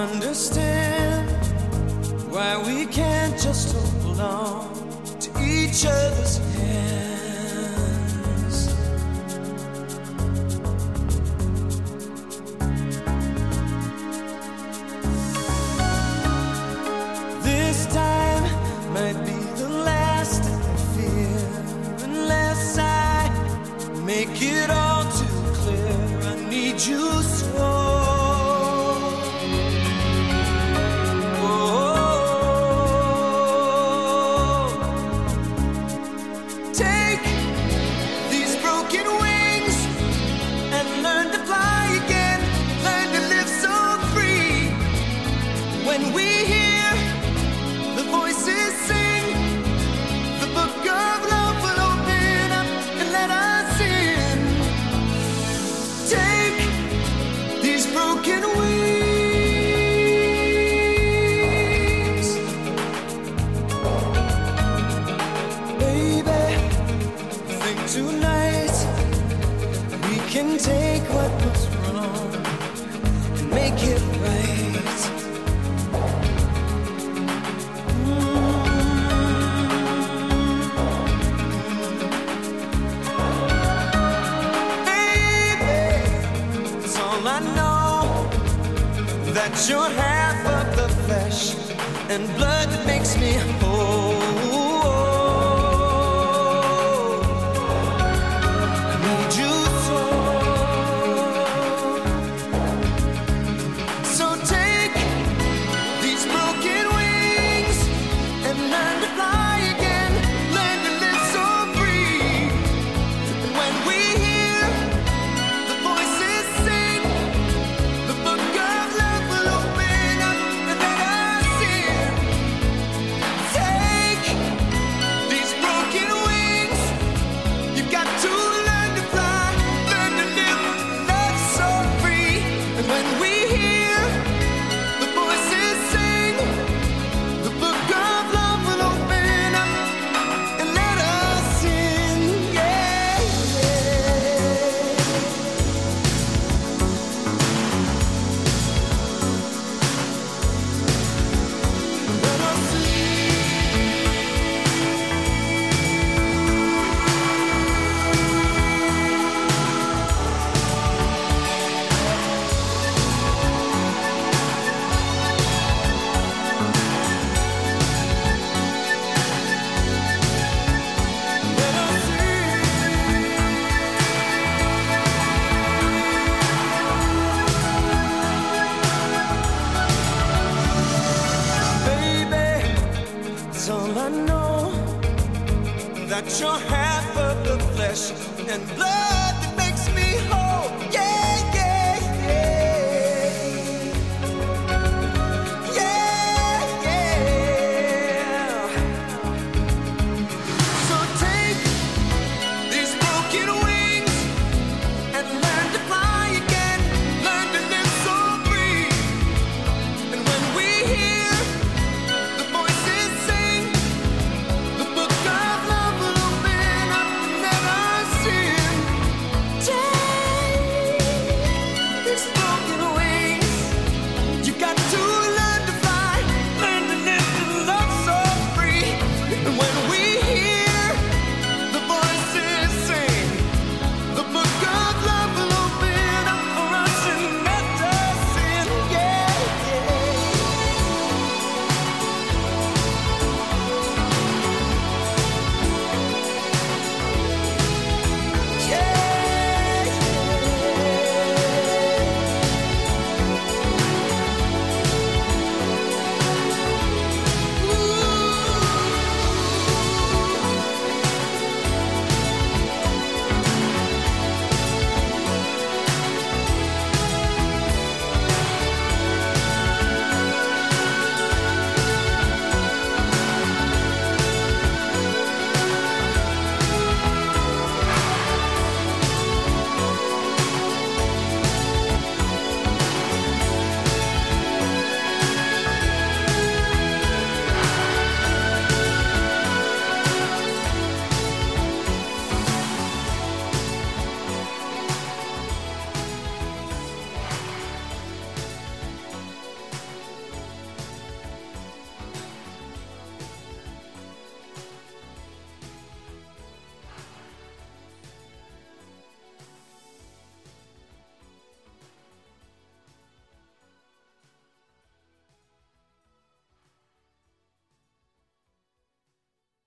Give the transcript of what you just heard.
understand why we can't just hold on to each other's hands. This time might be the last I fear, unless I make it all too clear. I need you so. Tonight we can take what was wrong and make it right. Baby, it's all I know, that you're half of the flesh and blood that makes me whole. That you're half of the flesh and blood